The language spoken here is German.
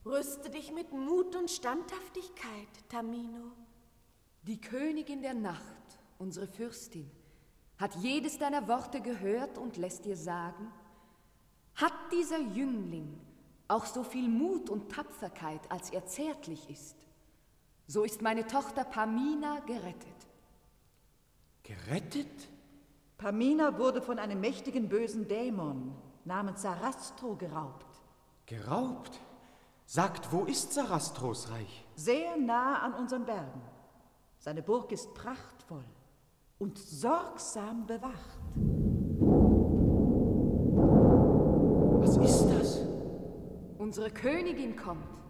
Rüste dich mit Mut und Standhaftigkeit, Tamino. Die Königin der Nacht, unsere Fürstin, hat jedes deiner Worte gehört und lässt dir sagen, hat dieser Jüngling auch so viel Mut und Tapferkeit, als er zärtlich ist, so ist meine Tochter Pamina gerettet. Gerettet? Pamina wurde von einem mächtigen bösen Dämon namens Sarastro geraubt. Geraubt? Sagt, wo ist Sarastros Reich? Sehr nah an unseren Bergen. Seine Burg ist prachtvoll und sorgsam bewacht. Was ist das? Unsere Königin kommt.